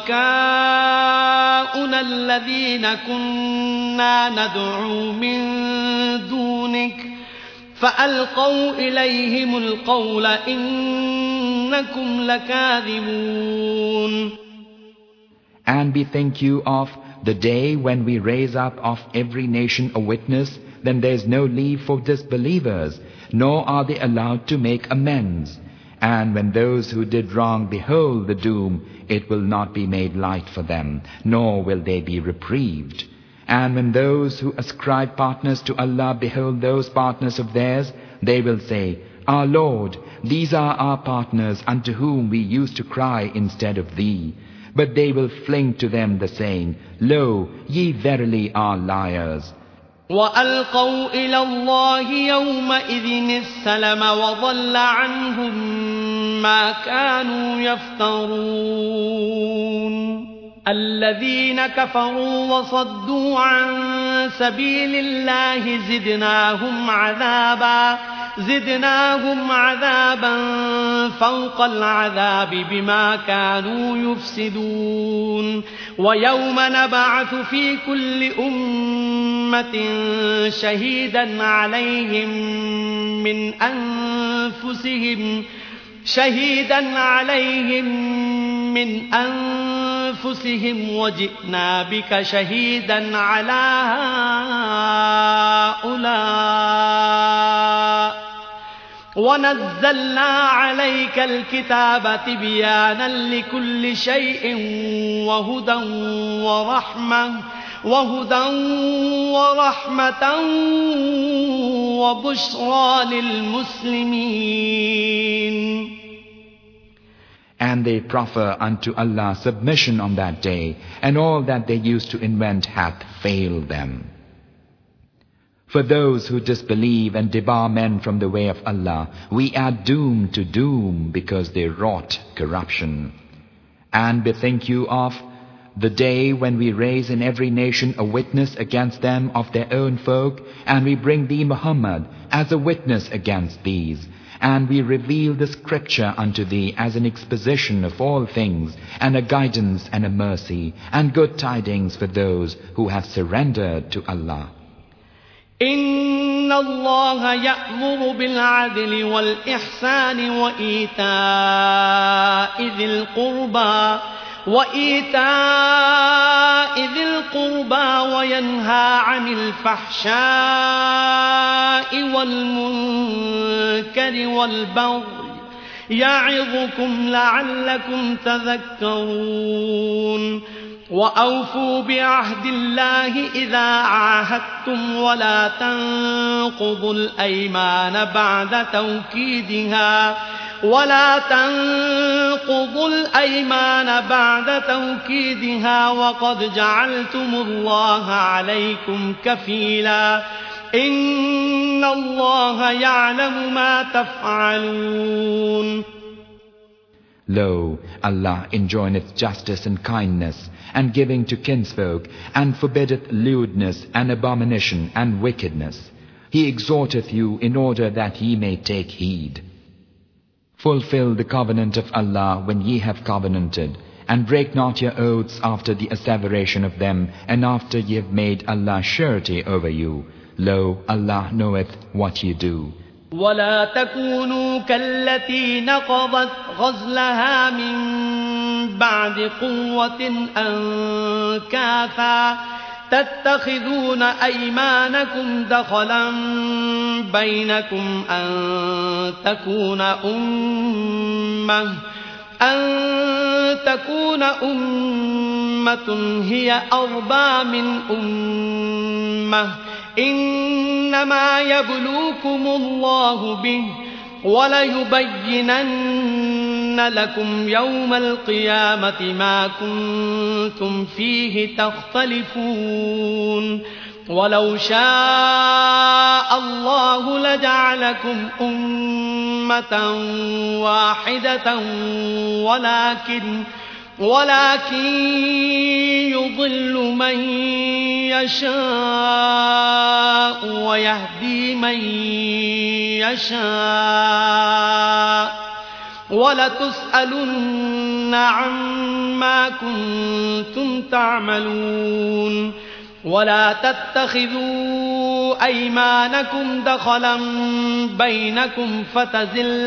شركاؤنا الذين كنا ندعو من دونك فألقوا إليهم القول إنكم لكاذبون. And bethink you of the day when we raise up of every nation a witness, then there is no leave for disbelievers, nor are they allowed to make amends. And when those who did wrong behold the doom, it will not be made light for them, nor will they be reprieved. And when those who ascribe partners to Allah behold those partners of theirs, they will say, Our Lord, these are our partners unto whom we used to cry instead of Thee. But they will fling to them the saying, Lo, ye verily are liars. وَأَلْقَوْا إِلَى اللَّهِ يَوْمَئِذٍ السَّلَمَ وَضَلَّ عَنْهُمْ مَا كَانُوا يَفْتَرُونَ. الَّذِينَ كَفَرُوا وَصَدُّوا عَن سَبِيلِ اللَّهِ زِدْنَاهُمْ عَذَابًا فَوْقَ الْعَذَابِ بِمَا كَانُوا يُفْسِدُونَ. وَيَوْمَ نَبْعَثُ فِي كُلِّ أُمَّةٍ شَهِيدًا عَلَيْهِمْ مِنْ أَنفُسِهِمْ وَجِئْنَا بِكَ شَهِيدًا عَلَى هؤلاء وَنَزَّلْنَا عَلَيْكَ الْكِتَابَ تِبْيَانًا لِكُلِّ شَيْءٍ وهدى ورحمة وبشرى للمسلمين. and they proffer unto Allah submission on that day, and all that they used to invent hath failed them. For those who disbelieve and debar men from the way of Allah, we add doom to doom because they wrought corruption. And bethink you of the day when we raise in every nation a witness against them of their own folk, and we bring thee, Muhammad, as a witness against these, and we reveal the scripture unto thee as an exposition of all things, and a guidance and a mercy, and good tidings for those who have surrendered to Allah. إن الله يأمر بالعدل والإحسان وإيتاء ذي القربى وينهى عن الفحشاء والمنكر والبغي يعظكم لعلكم تذكرون وأوفوا بعهد الله إذا عاهدتم ولا تنقضوا الأيمان بعد توكيدها وقد جعلتم الله عليكم كفيلا إن الله يعلم ما تفعلون. Lo, Allah enjoineth justice and kindness, and giving to kinsfolk, and forbiddeth lewdness and abomination and wickedness. He exhorteth you in order that ye may take heed. Fulfill the covenant of Allah when ye have covenanted, and break not your oaths after the asseveration of them, and after ye have made Allah surety over you. Lo, Allah knoweth what ye do. ولا تكونوا كالتي نقضت غزلها من بعد قوة أنكاثا تتخذون أيمانكم دخلا بينكم أن تكون أمة هي أربى من أمة إنما يبلوكم الله به وَلَيُبَيِّنَنَّ لَكُمْ يَوْمَ الْقِيَامَةِ مَا كُنتُمْ فِيهِ تَخْتَلِفُونَ وَلَوْ شَاءَ اللَّهُ لَجَعَلَكُمْ أُمَّةً وَاحِدَةً ولكن يضل من يشاء ويهدي من يشاء ولتسألن عما كنتم تعملون ولا تتخذوا أيمانكم دخلا بينكم فتزل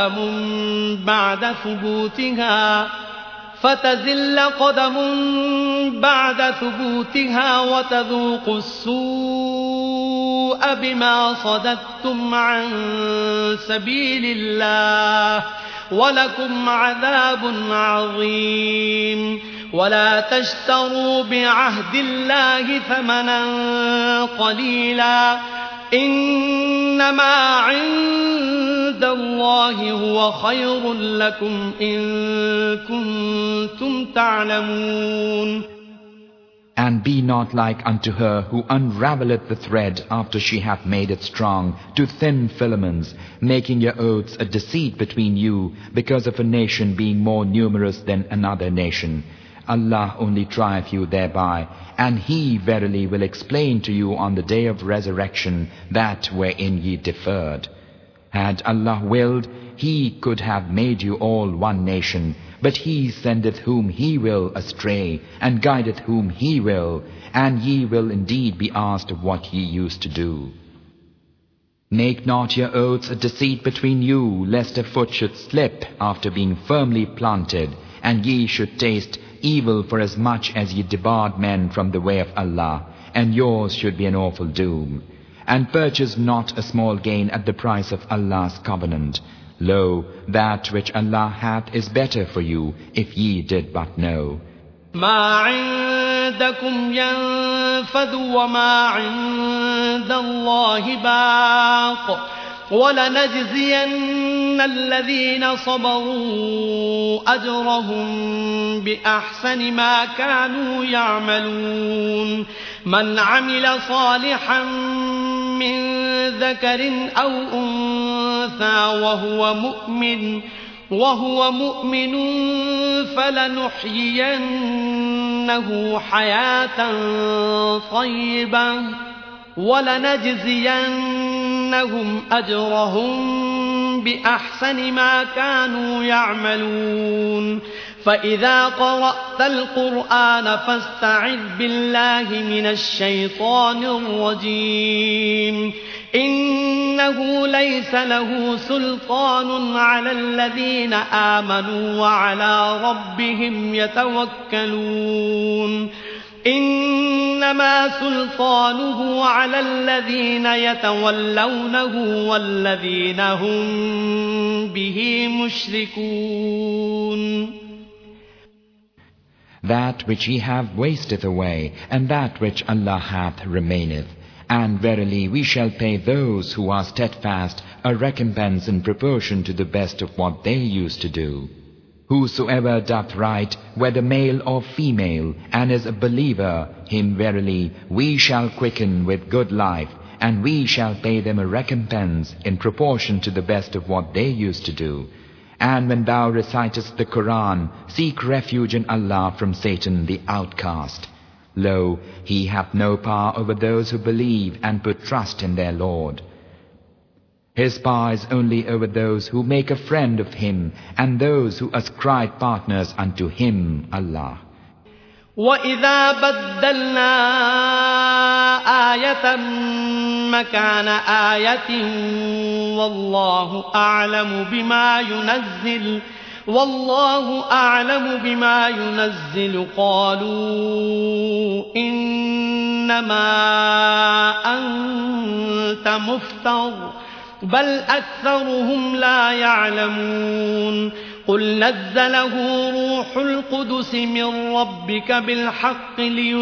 قدم بعد ثبوتها وتذوقوا السوء بما صددتم عن سبيل الله ولكم عذاب عظيم ولا تشتروا بعهد الله ثمنا قليلا إنما عند الله هو خير لكم إن كنتم تعلمون. And be not like unto her who unravelleth the thread after she hath made it strong to thin filaments, making your oaths a deceit between you because of a nation being more numerous than another nation. Allah only trieth you thereby, and He verily will explain to you on the day of resurrection that wherein ye differed. Had Allah willed, He could have made you all one nation, but He sendeth whom He will astray, and guideth whom He will, and ye will indeed be asked of what ye used to do. Make not your oaths a deceit between you, lest a foot should slip after being firmly planted, and ye should taste evil for as much as ye debarred men from the way of Allah, and yours should be an awful doom. And purchase not a small gain at the price of Allah's covenant. Lo, that which Allah hath is better for you, if ye did but know. ما عندكم ينفد وما عند الله باق وَلَنَجْزِيَنَّ الَّذِينَ صَبَرُوا أَجْرَهُم بِأَحْسَنِ مَا كَانُوا يَعْمَلُونَ مَنْ عَمِلَ صَالِحًا مِّن ذَكَرٍ أَوْ أُنثَىٰ وهو مؤمن فلنحيينه حياة طيبة ولنجزينهم أجرهم بأحسن ما كانوا يعملون فإذا قرأت القرآن فاستعذ بالله من الشيطان الرجيم إنه ليس له سلطان على الذين آمنوا وعلى ربهم يتوكلون إنما سلطانه على الذين يتولونه والذين هم به مشركون. That which ye have wasteth away, and that which Allah hath remaineth. And verily we shall pay those who are steadfast a recompense in proportion to the best of what they used to do. Whosoever doth right, whether male or female, and is a believer, him verily we shall quicken with good life, and we shall pay them a recompense in proportion to the best of what they used to do. And when thou recitest the Quran, seek refuge in Allah from Satan the outcast. Lo, he hath no power over those who believe and put trust in their Lord. His power is only over those who make a friend of him and those who ascribe partners unto him, Allah. وَإِذَا بَدَّلْنَا آيَةً مَكَانَ آيَةٍ وَاللَّهُ أَعْلَمُ بِمَا يُنَزِّلُ قَالُوا إِنَّمَا أَنْتَ مُفْتَرٍ بَلْ أَكْثَرُهُمْ لَا يَعْلَمُونَ قُلْ نَزَّلَهُ رُوحُ الْقُدُسِ مِنْ رَبِّكَ بِالْحَقِّ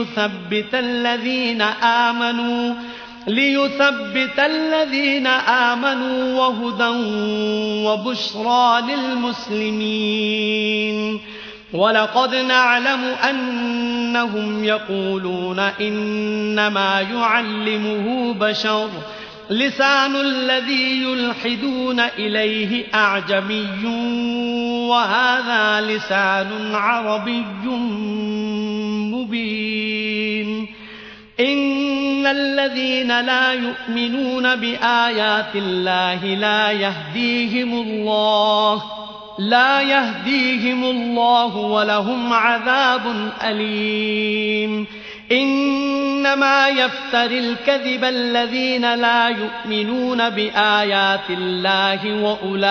ليثبت الذين آمنوا وهدى وبشرى للمسلمين ولقد نعلم أنهم يقولون إنما يعلمه بشر لسان الذي يلحدون إليه أعجمي وهذا لسان عربي مبين إن الذين لا يؤمنون بآيات الله لا يهديهم الله ولهم عذاب أليم إنما يفتري الكذب الذين لا يؤمنون بآيات الله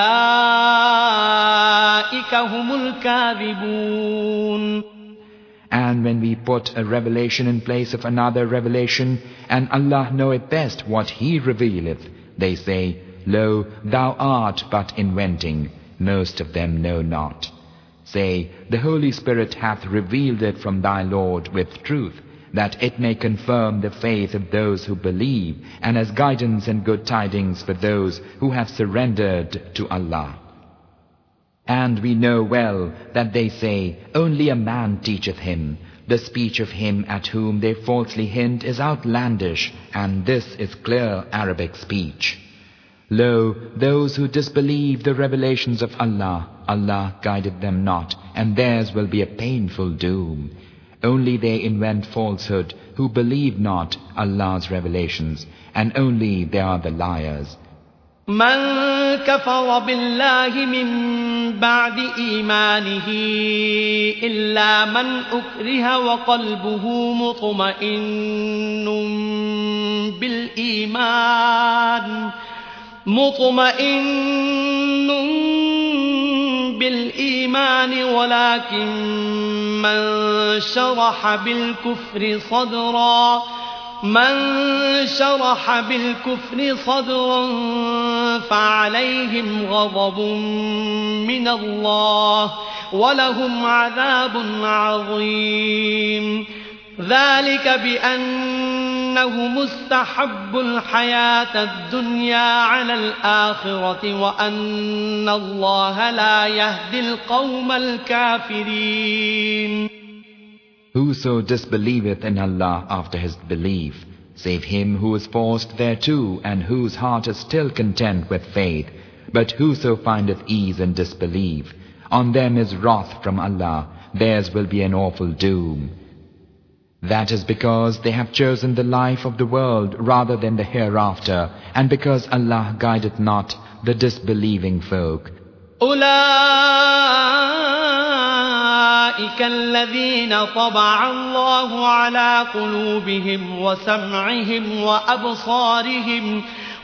وأولئك هم الكاذبون. And when we put a revelation in place of another revelation, and Allah knoweth best what He revealeth, they say, Lo, thou art but inventing. Most of them know not. Say, the Holy Spirit hath revealed it from thy Lord with truth, that it may confirm the faith of those who believe, and as guidance and good tidings for those who have surrendered to Allah. And we know well that they say, only a man teacheth him. The speech of him at whom they falsely hint is outlandish, and this is clear Arabic speech. Lo, those who disbelieve the revelations of Allah, Allah guided them not, and theirs will be a painful doom. Only they invent falsehood who believe not Allah's revelations, and only they are the liars. من كفر بالله من بعد إيمانه إلا من أكره وقلبه مطمئن بالإيمان ولكن من شرح بالكفر صدرا فعليهم غضب من الله ولهم عذاب عظيم ذلك بأن استحبوا الحياة الدنيا على الآخرة وأن الله لا يهدي القوم الكافرين. Whoso disbelieveth in Allah after his belief, save him who is forced thereto and whose heart is still content with faith, but whoso findeth ease in disbelief, on them is wrath from Allah, theirs will be an awful doom. That is because they have chosen the life of the world rather than the hereafter, and because Allah guideth not the disbelieving folk. أولئك الذين طبع الله على قلوبهم وسمعهم وأبصارهم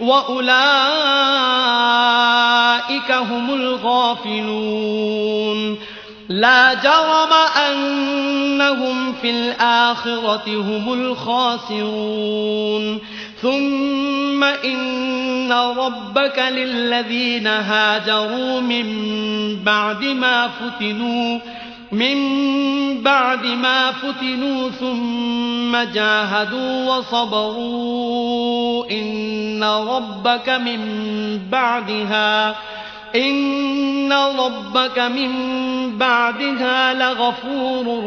وأولئك هم الغافلون. لا جرم أنهم في الآخرة هم الخاسرون. ثم إن ربك للذين هاجروا من بعد ما فتنوا ثم جاهدوا وصبروا إن ربك من بعدها لغفور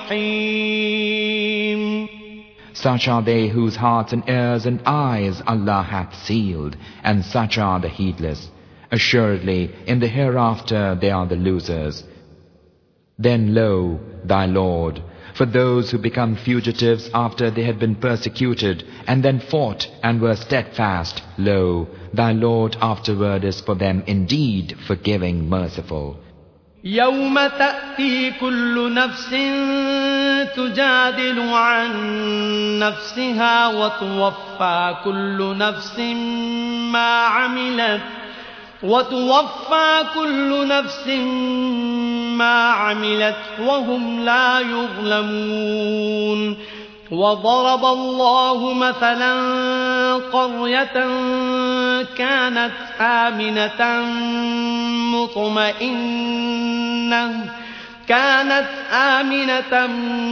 رحيم. Such are they whose hearts and ears and eyes Allah hath sealed, and such are the heedless. Assuredly, in the hereafter they are the losers. Then lo, thy Lord, for those who become fugitives after they had been persecuted, and then fought and were steadfast, lo, thy Lord afterward is for them indeed forgiving, merciful. يوم تأتي كل نفس تجادل عن نفسها وتوفى كل نفس ما عملت وهم لا يظلمون. وضرب الله مثلا قرية كانت آمنة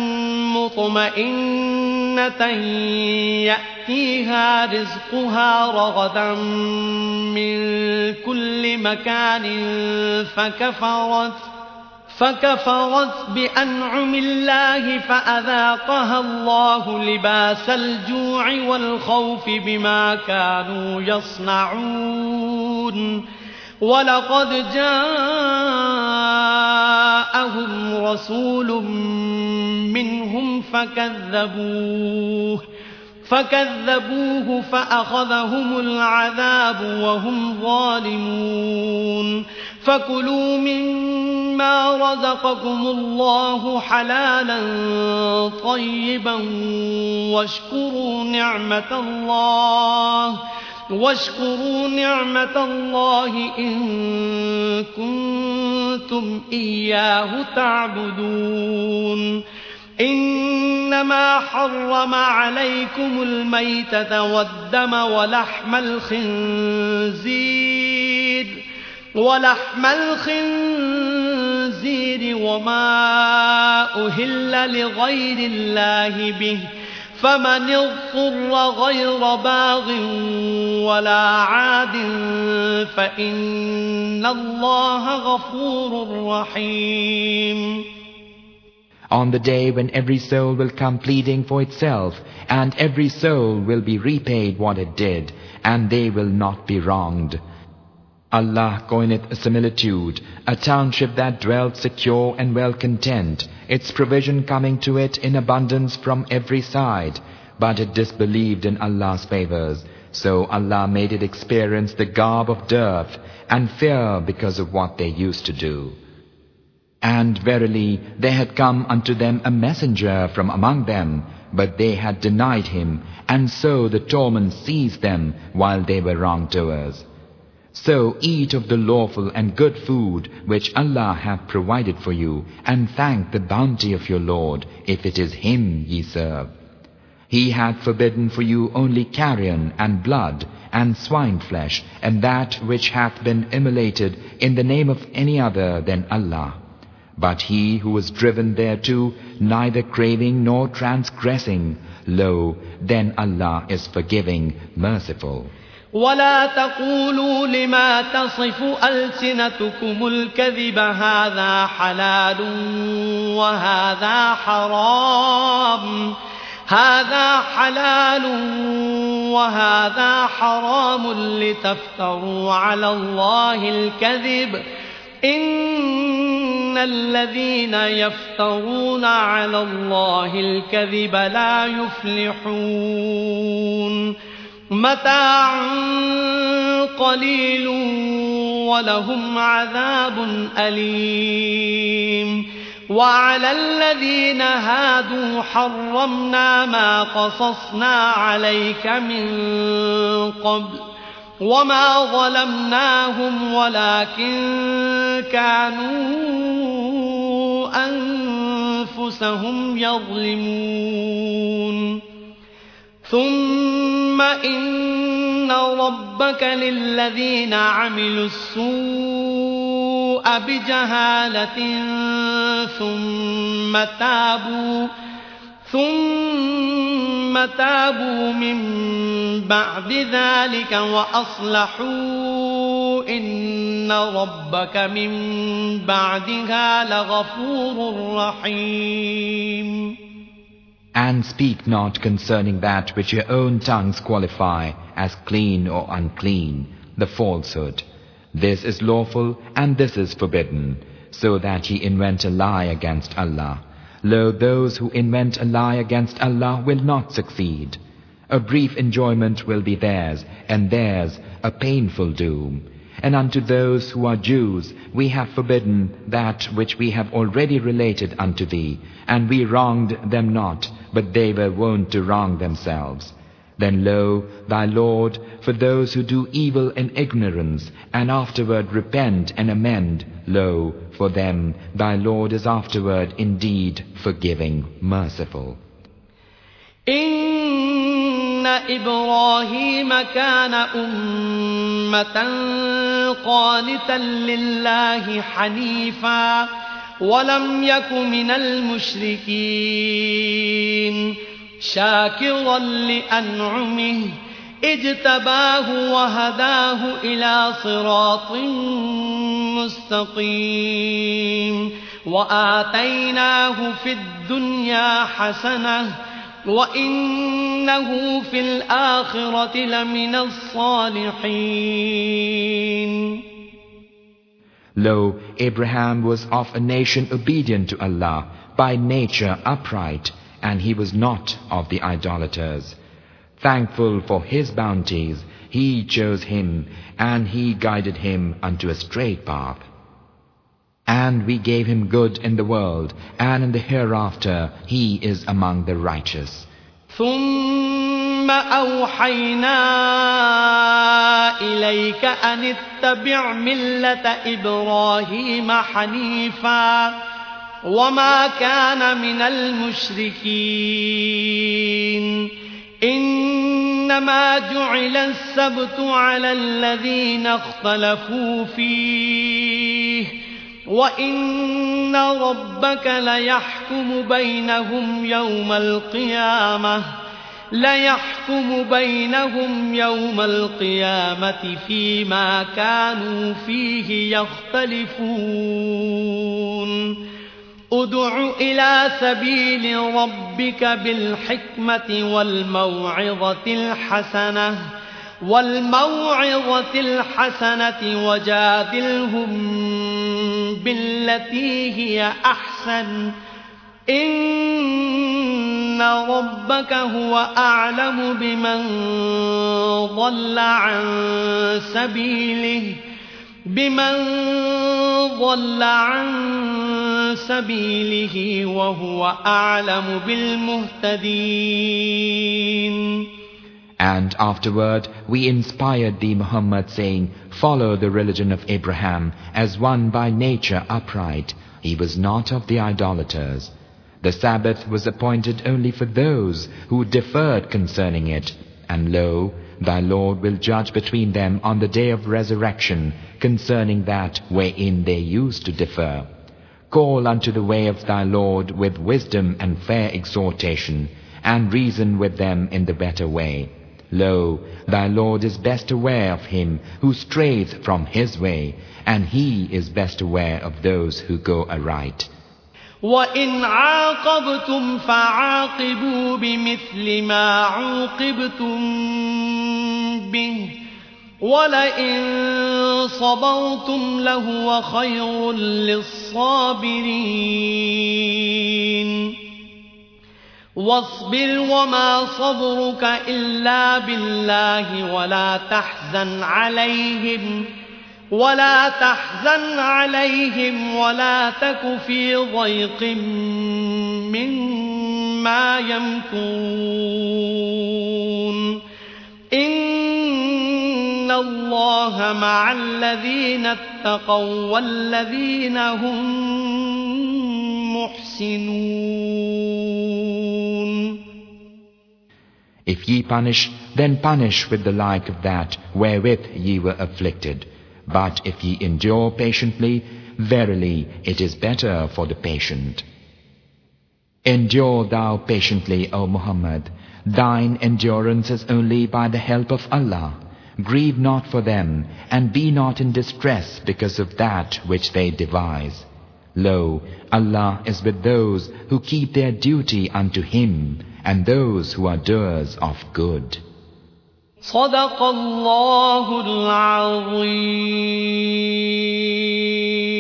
مطمئنة يأتيها رزقها رغدا من كل مكان فكفرت بأنعم الله فأذاقها الله لباس الجوع والخوف بما كانوا يصنعون. ولقد جاءهم رسول منهم فكذبوه فأخذهم العذاب وهم ظالمون. فكلوا مما رزقكم الله حلالا طيبا واشكروا نعمة الله إن كنتم إياه تعبدون. إنما حرم عليكم الميتة والدم ولحم الخنزير وما أهل لغير الله به فمن اضطر غير باغ ولا عاد فإن الله غفور رحيم. On the day when every soul will come pleading for itself, and every soul will be repaid what it did, and they will not be wronged. Allah coineth a similitude, a township that dwelt secure and well content, its provision coming to it in abundance from every side, but it disbelieved in Allah's favors. So Allah made it experience the garb of dearth and fear because of what they used to do. And verily, there had come unto them a messenger from among them, but they had denied him, and so the torment seized them while they were wrongdoers. So eat of the lawful and good food which Allah hath provided for you, and thank the bounty of your Lord, if it is Him ye serve. He hath forbidden for you only carrion and blood and swine flesh, and that which hath been immolated in the name of any other than Allah. But he who was driven thereto, neither craving nor transgressing, lo, then Allah is forgiving, merciful. ولا تقولوا لما تصف ألسنتكم الكذب هذا حلال وهذا حرام لتفتروا على الله الكذب إن الذين يفترون على الله الكذب لا يفلحون متاع قليل ولهم عذاب أليم وعلى الذين هادوا حرمنا ما قصصنا عليك من قبل وما ظلمناهم ولكن كانوا أنفسهم يظلمون ثم إن ربك للذين عملوا السوء بجهالة ثم تابوا من بعد ذلك وأصلحوا إن ربك من بعدها لغفور رحيم. And speak not concerning that which your own tongues qualify as clean or unclean, the falsehood. This is lawful and this is forbidden, so that ye invent a lie against Allah. Lo, those who invent a lie against Allah will not succeed. A brief enjoyment will be theirs, and theirs a painful doom. And unto those who are Jews we have forbidden that which we have already related unto thee, and we wronged them not, but they were wont to wrong themselves. Then lo, thy Lord, for those who do evil in ignorance, and afterward repent and amend, lo, for them thy Lord is afterward indeed forgiving, merciful. إن إبراهيم كان أمة قانتا لله حنيفا ولم يك من المشركين شاكرا لأنعمه اجتباه وهداه إلى صراط مستقيم وآتيناه في الدنيا حسنة وإنه في الآخرة لمن الصالحين. Lo, Abraham was of a nation obedient to Allah, by nature upright, and he was not of the idolaters. Thankful for his bounties, he chose him, and he guided him unto a straight path. And we gave him good in the world, and in the hereafter he is among the righteous. ثم أوحينا إليك أن اتبع ملة إبراهيم حنيفا وما كان من المشركين إنما جعل السبت على الذين اختلفوا فيه وإن ربك ليحكم بينهم يوم القيامة فيما كانوا فيه يختلفون ادع إلى سبيل ربك بالحكمة والموعظة الحسنة وجادلهم بالتي هي أحسن إن ربك هو أعلم بمن ضل عن سبيله وهو أعلم بالمهتدين. And afterward we inspired thee, Muhammad, saying, follow the religion of Abraham as one by nature upright. He was not of the idolaters. The Sabbath was appointed only for those who differed concerning it. And lo, thy Lord will judge between them on the day of resurrection concerning that wherein they used to differ. Call unto the way of thy Lord with wisdom and fair exhortation, and reason with them in the better way. Lo, thy Lord is best aware of him who strays from his way, and he is best aware of those who go aright. وَإِنْ عَاقَبْتُمْ فَعَاقِبُوا بِمِثْلِ مَا عُوقِبْتُمْ بِهِ وَلَئِنْ صَبَرْتُمْ لَهُوَ خَيْرٌ لِلصَّابِرِينَ وَاصْبِرْ وَمَا صَبْرُكَ إِلَّا بِاللَّهِ ولا تحزن عليهم ولا تك في ضيق مما يمكرون إن الله مع الذين اتقوا والذين هم محسنون. If ye punish, then punish with the like of that wherewith ye were afflicted. But if ye endure patiently, verily it is better for the patient. Endure thou patiently, O Muhammad. Thine endurance is only by the help of Allah. Grieve not for them, and be not in distress because of that which they devise. Lo, Allah is with those who keep their duty unto Him, and those who are doers of good. صدق الله العظيم.